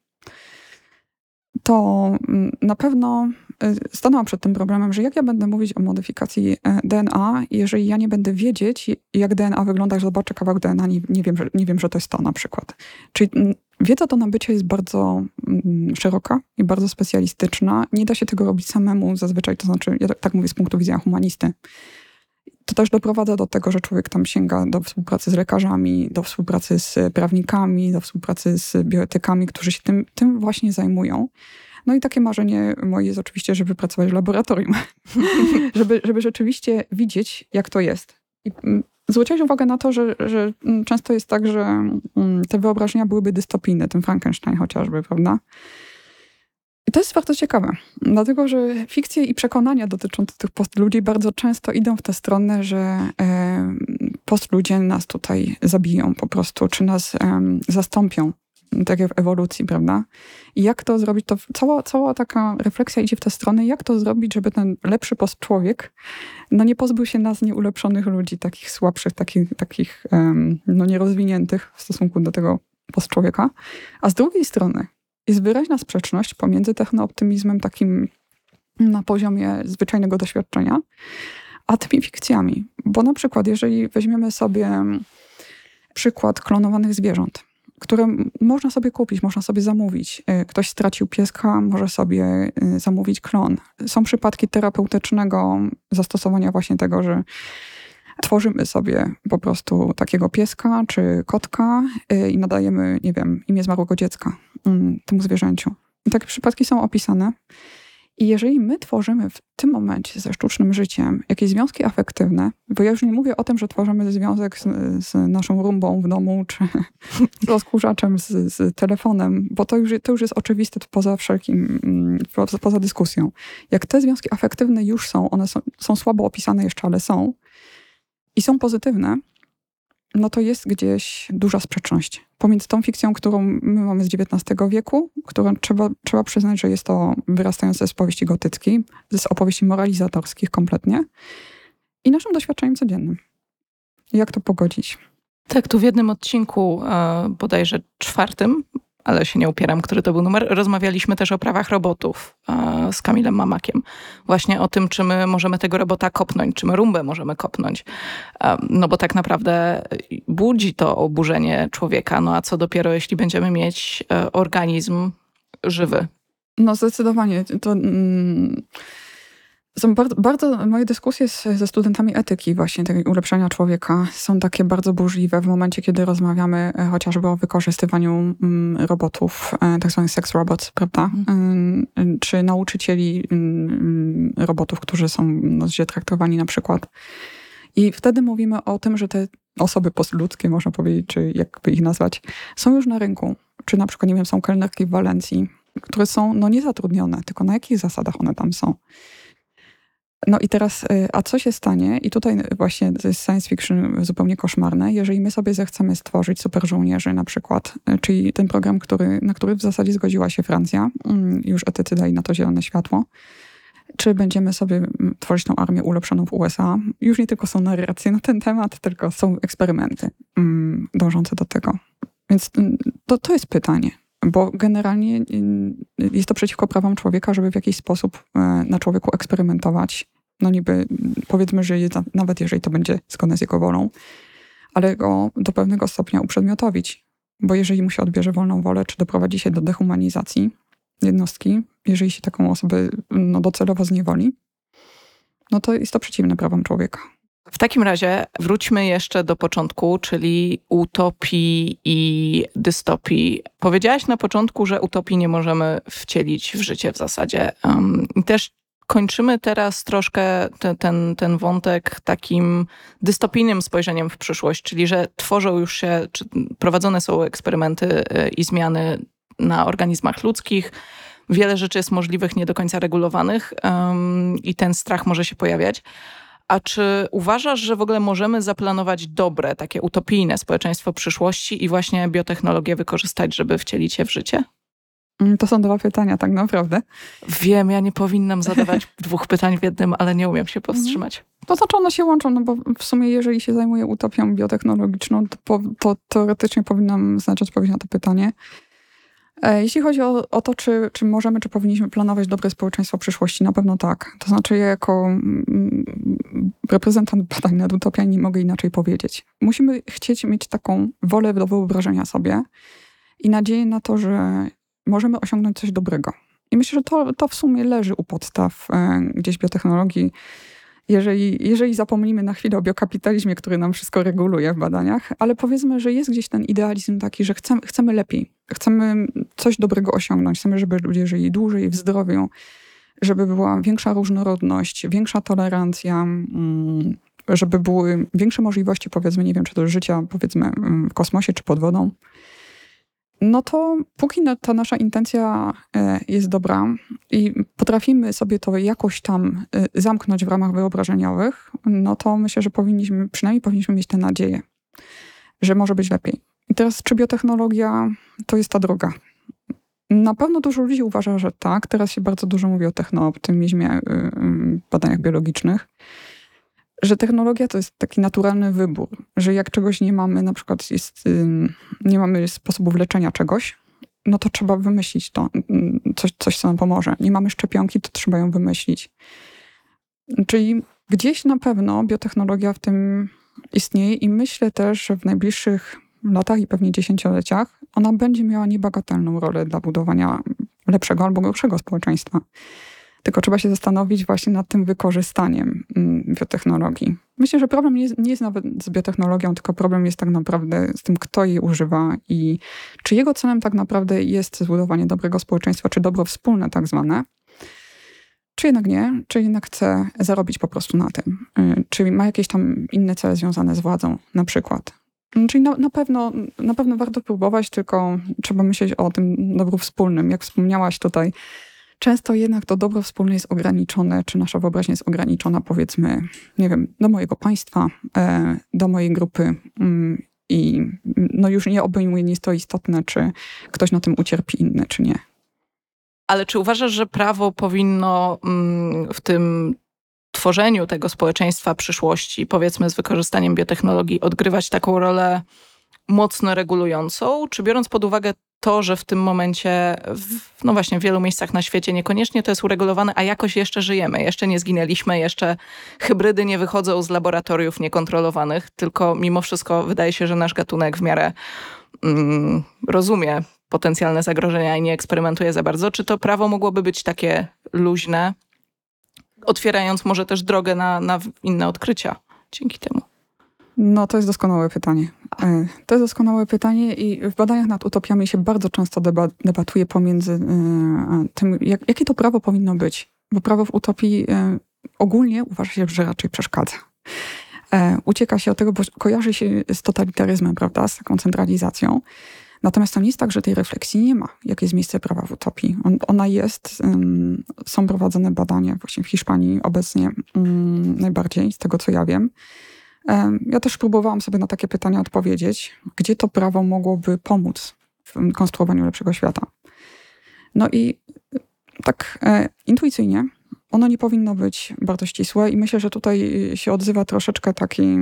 to na pewno stanęłam przed tym problemem, że jak ja będę mówić o modyfikacji DNA, jeżeli ja nie będę wiedzieć, jak DNA wygląda, że zobaczę kawałek DNA, nie wiem, że to jest to na przykład. Czyli wiedza do nabycia jest bardzo szeroka i bardzo specjalistyczna. Nie da się tego robić samemu zazwyczaj, to znaczy, ja tak mówię z punktu widzenia humanisty. To też doprowadza do tego, że człowiek tam sięga do współpracy z lekarzami, do współpracy z prawnikami, do współpracy z bioetykami, którzy się tym właśnie zajmują. I takie marzenie moje jest oczywiście, żeby pracować w laboratorium. żeby rzeczywiście widzieć, jak to jest. I zwróciłaś uwagę na to, że często jest tak, że te wyobrażenia byłyby dystopijne, ten Frankenstein chociażby, prawda? I to jest bardzo ciekawe, dlatego że fikcje i przekonania dotyczące tych postludzi bardzo często idą w tę stronę, że postludzie nas tutaj zabiją po prostu, czy nas zastąpią, tak jak w ewolucji, prawda? I jak to zrobić, to cała taka refleksja idzie w tę stronę, jak to zrobić, żeby ten lepszy postczłowiek nie pozbył się nas nieulepszonych ludzi, takich słabszych, takich nierozwiniętych w stosunku do tego postczłowieka. A z drugiej strony jest wyraźna sprzeczność pomiędzy technooptymizmem takim na poziomie zwyczajnego doświadczenia, a tymi fikcjami. Bo na przykład, jeżeli weźmiemy sobie przykład klonowanych zwierząt, które można sobie kupić, można sobie zamówić. Ktoś stracił pieska, może sobie zamówić klon. Są przypadki terapeutycznego zastosowania właśnie tego, że tworzymy sobie po prostu takiego pieska czy kotka i nadajemy, nie wiem, imię zmarłego dziecka temu zwierzęciu. I takie przypadki są opisane. I jeżeli my tworzymy w tym momencie ze sztucznym życiem jakieś związki afektywne, bo ja już nie mówię o tym, że tworzymy związek z naszą rumbą w domu, czy z odkurzaczem, z telefonem, bo to już jest oczywiste poza wszelkim, poza dyskusją. Jak te związki afektywne już są, one są słabo opisane jeszcze, ale są i są pozytywne, no to jest gdzieś duża sprzeczność pomiędzy tą fikcją, którą my mamy z XIX wieku, którą trzeba przyznać, że jest to wyrastające z powieści gotyckiej, z opowieści moralizatorskich kompletnie i naszym doświadczeniem codziennym. Jak to pogodzić? Tak, tu w jednym odcinku, bodajże 4, ale się nie upieram, który to był numer, rozmawialiśmy też o prawach robotów z Kamilem Mamakiem. Właśnie o tym, czy my możemy tego robota kopnąć, czy my rumbę możemy kopnąć. No bo tak naprawdę budzi to oburzenie człowieka. No a co dopiero, jeśli będziemy mieć organizm żywy? No zdecydowanie. To są bardzo moje dyskusje ze studentami etyki właśnie tego ulepszenia człowieka są takie bardzo burzliwe w momencie, kiedy rozmawiamy chociażby o wykorzystywaniu robotów, tak zwanych sex robots, prawda? Czy nauczycieli robotów, którzy są źle traktowani na przykład. I wtedy mówimy o tym, że te osoby postludzkie, można powiedzieć, czy jakby ich nazwać, są już na rynku. Czy na przykład, nie wiem, są kelnerki w Walencji, które są niezatrudnione, tylko na jakich zasadach one tam są. No i teraz, a co się stanie? I tutaj właśnie to jest science fiction zupełnie koszmarne. Jeżeli my sobie zechcemy stworzyć super żołnierzy na przykład, czyli ten program, na który w zasadzie zgodziła się Francja, już etycy dali na to zielone światło, czy będziemy sobie tworzyć tą armię ulepszoną w USA? Już nie tylko są narracje na ten temat, tylko są eksperymenty dążące do tego. Więc to jest pytanie. Bo generalnie jest to przeciwko prawom człowieka, żeby w jakiś sposób na człowieku eksperymentować. No niby powiedzmy, że nawet jeżeli to będzie zgodne z jego wolą, ale go do pewnego stopnia uprzedmiotowić. Bo jeżeli mu się odbierze wolną wolę, czy doprowadzi się do dehumanizacji jednostki, jeżeli się taką osobę docelowo zniewoli, no to jest to przeciwne prawom człowieka. W takim razie wróćmy jeszcze do początku, czyli utopii i dystopii. Powiedziałaś na początku, że utopii nie możemy wcielić w życie w zasadzie. I też kończymy teraz troszkę ten wątek takim dystopijnym spojrzeniem w przyszłość, czyli że tworzą już się, czy prowadzone są eksperymenty i zmiany na organizmach ludzkich. Wiele rzeczy jest możliwych, nie do końca regulowanych i ten strach może się pojawiać. A czy uważasz, że w ogóle możemy zaplanować dobre, takie utopijne społeczeństwo przyszłości i właśnie biotechnologię wykorzystać, żeby wcielić je w życie? To są 2 pytania tak naprawdę. Wiem, ja nie powinnam zadawać 2 pytań w jednym, ale nie umiem się powstrzymać. To znaczy one się łączą, no bo w sumie jeżeli się zajmuję utopią biotechnologiczną, to teoretycznie powinnam znać odpowiedź na to pytanie. Jeśli chodzi o to, czy możemy, czy powinniśmy planować dobre społeczeństwo przyszłości, na pewno tak. To znaczy ja jako reprezentant badań nad utopią nie mogę inaczej powiedzieć. Musimy chcieć mieć taką wolę do wyobrażenia sobie i nadzieję na to, że możemy osiągnąć coś dobrego. I myślę, że to w sumie leży u podstaw gdzieś biotechnologii. Jeżeli zapomnimy na chwilę o biokapitalizmie, który nam wszystko reguluje w badaniach, ale powiedzmy, że jest gdzieś ten idealizm taki, że chcemy lepiej. Chcemy coś dobrego osiągnąć. Chcemy, żeby ludzie żyli dłużej, w zdrowiu, żeby była większa różnorodność, większa tolerancja, żeby były większe możliwości, powiedzmy, nie wiem, czy to życia, powiedzmy, w kosmosie, czy pod wodą. No to póki ta nasza intencja jest dobra i potrafimy sobie to jakoś tam zamknąć w ramach wyobrażeniowych, no to myślę, że przynajmniej powinniśmy mieć tę nadzieję, że może być lepiej. I teraz, czy biotechnologia to jest ta droga? Na pewno dużo ludzi uważa, że tak. Teraz się bardzo dużo mówi o technooptymizmie, badaniach biologicznych, że technologia to jest taki naturalny wybór, że jak czegoś nie mamy, na przykład nie mamy sposobów leczenia czegoś, no to trzeba wymyślić to, coś co nam pomoże. Nie mamy szczepionki, to trzeba ją wymyślić. Czyli gdzieś na pewno biotechnologia w tym istnieje i myślę też, że w najbliższych latach i pewnie dziesięcioleciach ona będzie miała niebagatelną rolę dla budowania lepszego albo gorszego społeczeństwa. Tylko trzeba się zastanowić właśnie nad tym wykorzystaniem biotechnologii. Myślę, że problem nie jest nawet z biotechnologią, tylko problem jest tak naprawdę z tym, kto jej używa i czy jego celem tak naprawdę jest zbudowanie dobrego społeczeństwa, czy dobro wspólne tak zwane, czy jednak nie, czy jednak chce zarobić po prostu na tym. Czy ma jakieś tam inne cele związane z władzą na przykład. Czyli na pewno warto próbować, tylko trzeba myśleć o tym dobru wspólnym. Jak wspomniałaś tutaj, często jednak to dobro wspólne jest ograniczone, czy nasza wyobraźnia jest ograniczona, powiedzmy, nie wiem, do mojego państwa, do mojej grupy i no już nie obejmuje, nie jest to istotne, czy ktoś na tym ucierpi inny, czy nie. Ale czy uważasz, że prawo powinno w tym tworzeniu tego społeczeństwa przyszłości, powiedzmy z wykorzystaniem biotechnologii, odgrywać taką rolę mocno regulującą? Czy biorąc pod uwagę to, że w tym momencie, no właśnie w wielu miejscach na świecie niekoniecznie to jest uregulowane, a jakoś jeszcze żyjemy, jeszcze nie zginęliśmy, jeszcze hybrydy nie wychodzą z laboratoriów niekontrolowanych, tylko mimo wszystko wydaje się, że nasz gatunek w miarę rozumie potencjalne zagrożenia i nie eksperymentuje za bardzo. Czy to prawo mogłoby być takie luźne, otwierając może też drogę na inne odkrycia dzięki temu? No to jest doskonałe pytanie. To jest doskonałe pytanie i w badaniach nad utopiami się bardzo często debatuje pomiędzy tym, jakie to prawo powinno być. Bo prawo w utopii ogólnie uważa się, że raczej przeszkadza. Ucieka się od tego, bo kojarzy się z totalitaryzmem, prawda, z taką centralizacją. Natomiast to nie jest tak, że tej refleksji nie ma, jakie jest miejsce prawa w utopii. Ona jest, są prowadzone badania właśnie w Hiszpanii obecnie najbardziej, z tego co ja wiem. Ja też próbowałam sobie na takie pytania odpowiedzieć, gdzie to prawo mogłoby pomóc w konstruowaniu lepszego świata. No i tak intuicyjnie ono nie powinno być bardzo ścisłe i myślę, że tutaj się odzywa troszeczkę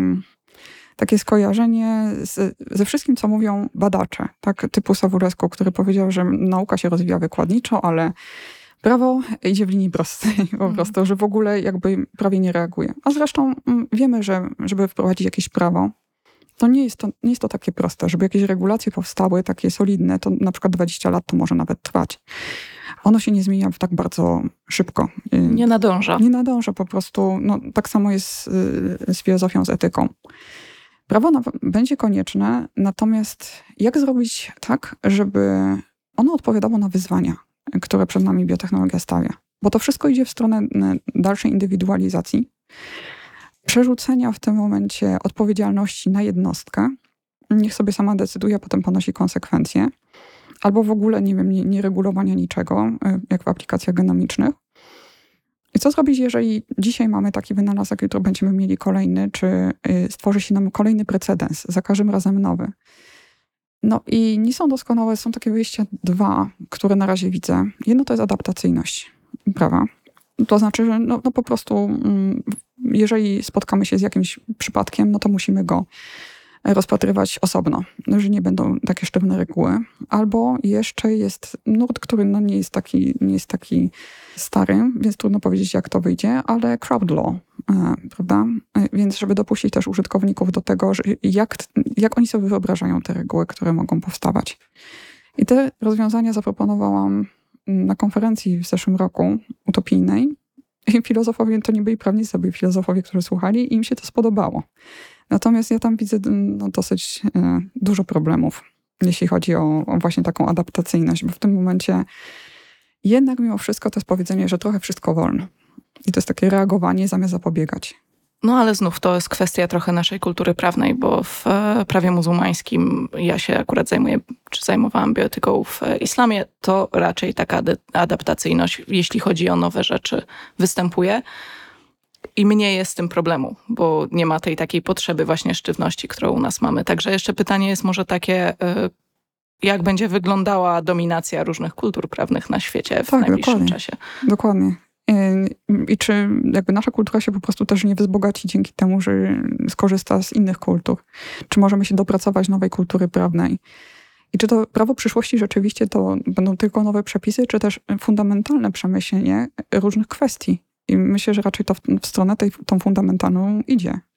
takie skojarzenie ze wszystkim, co mówią badacze, tak, typu Sawurescu, który powiedział, że nauka się rozwija wykładniczo, ale prawo idzie w linii prostej po prostu, że w ogóle jakby prawie nie reaguje. A zresztą wiemy, że żeby wprowadzić jakieś prawo, to nie jest to takie proste. Żeby jakieś regulacje powstały, takie solidne, to na przykład 20 lat to może nawet trwać. Ono się nie zmienia tak bardzo szybko. Nie nadąża. Nie nadąża po prostu. No, tak samo jest z filozofią, z etyką. Prawo będzie konieczne, natomiast jak zrobić tak, żeby ono odpowiadało na wyzwania, które przed nami biotechnologia stawia? Bo to wszystko idzie w stronę dalszej indywidualizacji, przerzucenia w tym momencie odpowiedzialności na jednostkę. Niech sobie sama decyduje, a potem ponosi konsekwencje. Albo w ogóle, nie wiem, nie regulowania niczego, jak w aplikacjach genomicznych. I co zrobić, jeżeli dzisiaj mamy taki wynalazek, jutro będziemy mieli kolejny, czy stworzy się nam kolejny precedens, za każdym razem nowy. No i nie są doskonałe, są takie wyjścia dwa, które na razie widzę. Jedno to jest adaptacyjność prawa. To znaczy, że no po prostu jeżeli spotkamy się z jakimś przypadkiem, no to musimy go rozpatrywać osobno, że nie będą takie sztywne reguły. Albo jeszcze jest nurt, który no nie jest taki stary, więc trudno powiedzieć, jak to wyjdzie, ale crowd law, prawda? Więc żeby dopuścić też użytkowników do tego, że jak oni sobie wyobrażają te reguły, które mogą powstawać. I te rozwiązania zaproponowałam na konferencji w zeszłym roku utopijnej. I filozofowie to nie byli prawnicy, to byli filozofowie, którzy słuchali i im się to spodobało. Natomiast ja tam widzę dosyć dużo problemów, jeśli chodzi o właśnie taką adaptacyjność, bo w tym momencie jednak mimo wszystko to jest powiedzenie, że trochę wszystko wolno. I to jest takie reagowanie zamiast zapobiegać. No ale znów to jest kwestia trochę naszej kultury prawnej, bo w prawie muzułmańskim ja się akurat zajmowałam bioetyką w islamie, to raczej taka adaptacyjność, jeśli chodzi o nowe rzeczy, występuje. I mniej jest z tym problemu, bo nie ma tej takiej potrzeby właśnie sztywności, którą u nas mamy. Także jeszcze pytanie jest może takie, jak będzie wyglądała dominacja różnych kultur prawnych na świecie w najbliższym czasie. Dokładnie. I czy jakby nasza kultura się po prostu też nie wzbogaci dzięki temu, że skorzysta z innych kultur? Czy możemy się dopracować nowej kultury prawnej? I czy to prawo przyszłości rzeczywiście to będą tylko nowe przepisy, czy też fundamentalne przemyślenie różnych kwestii? I myślę, że raczej to w stronę tą fundamentalną idzie.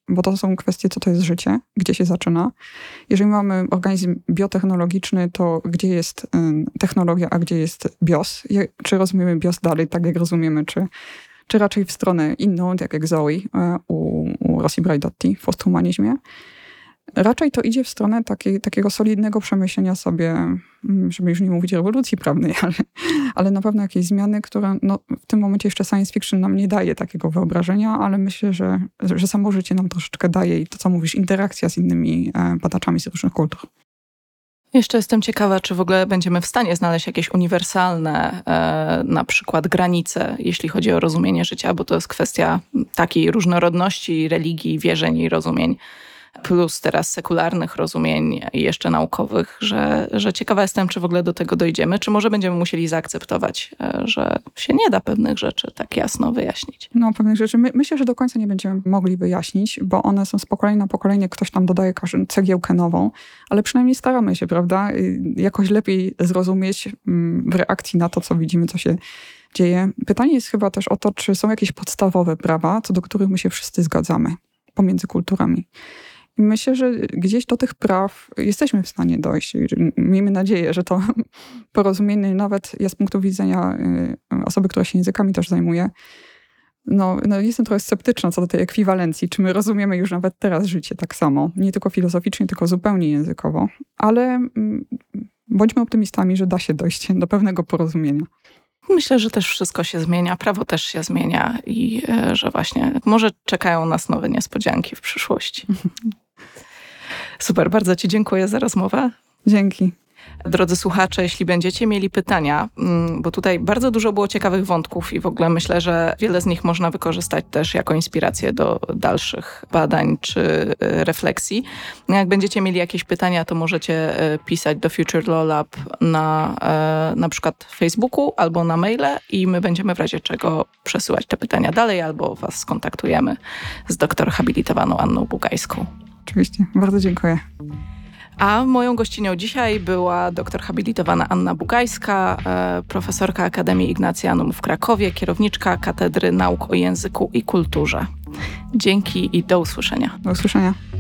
bo to są kwestie, co to jest życie, gdzie się zaczyna. Jeżeli mamy organizm biotechnologiczny, to gdzie jest technologia, a gdzie jest bios? Czy rozumiemy bios dalej, tak jak rozumiemy, czy raczej w stronę inną, tak jak Zoe u Rossi Braidotti w posthumanizmie? Raczej to idzie w stronę takiego solidnego przemyślenia sobie, żeby już nie mówić rewolucji prawnej, ale na pewno jakiejś zmiany, która w tym momencie jeszcze science fiction nam nie daje takiego wyobrażenia, ale myślę, że samo życie nam troszeczkę daje i to, co mówisz, interakcja z innymi badaczami z różnych kultur. Jeszcze jestem ciekawa, czy w ogóle będziemy w stanie znaleźć jakieś uniwersalne na przykład granice, jeśli chodzi o rozumienie życia, bo to jest kwestia takiej różnorodności religii, wierzeń i rozumień, plus teraz sekularnych rozumień i jeszcze naukowych, że ciekawa jestem, czy w ogóle do tego dojdziemy, czy może będziemy musieli zaakceptować, że się nie da pewnych rzeczy tak jasno wyjaśnić. No, pewnych rzeczy myślę, że do końca nie będziemy mogli wyjaśnić, bo one są z pokolenia na pokolenie, ktoś tam dodaje cegiełkę nową, ale przynajmniej staramy się, prawda, jakoś lepiej zrozumieć w reakcji na to, co widzimy, co się dzieje. Pytanie jest chyba też o to, czy są jakieś podstawowe prawa, co do których my się wszyscy zgadzamy pomiędzy kulturami. I myślę, że gdzieś do tych praw jesteśmy w stanie dojść. Miejmy nadzieję, że to porozumienie nawet ja z punktu widzenia osoby, która się językami też zajmuje, no jestem trochę sceptyczna co do tej ekwiwalencji, czy my rozumiemy już nawet teraz życie tak samo. Nie tylko filozoficznie, tylko zupełnie językowo. Ale bądźmy optymistami, że da się dojść do pewnego porozumienia. Myślę, że też wszystko się zmienia, prawo też się zmienia i że właśnie może czekają nas nowe niespodzianki w przyszłości. Super, bardzo Ci dziękuję za rozmowę. Dzięki. Drodzy słuchacze, jeśli będziecie mieli pytania, bo tutaj bardzo dużo było ciekawych wątków i w ogóle myślę, że wiele z nich można wykorzystać też jako inspirację do dalszych badań czy refleksji. Jak będziecie mieli jakieś pytania, to możecie pisać do Future Law Lab na przykład Facebooku albo na maile i my będziemy w razie czego przesyłać te pytania dalej albo Was skontaktujemy z doktor habilitowaną Anną Bugajską. Oczywiście, bardzo dziękuję. A moją gościnią dzisiaj była doktor habilitowana Anna Bugajska, profesorka Akademii Ignatianum w Krakowie, kierowniczka Katedry Nauk o Języku i Kulturze. Dzięki i do usłyszenia. Do usłyszenia.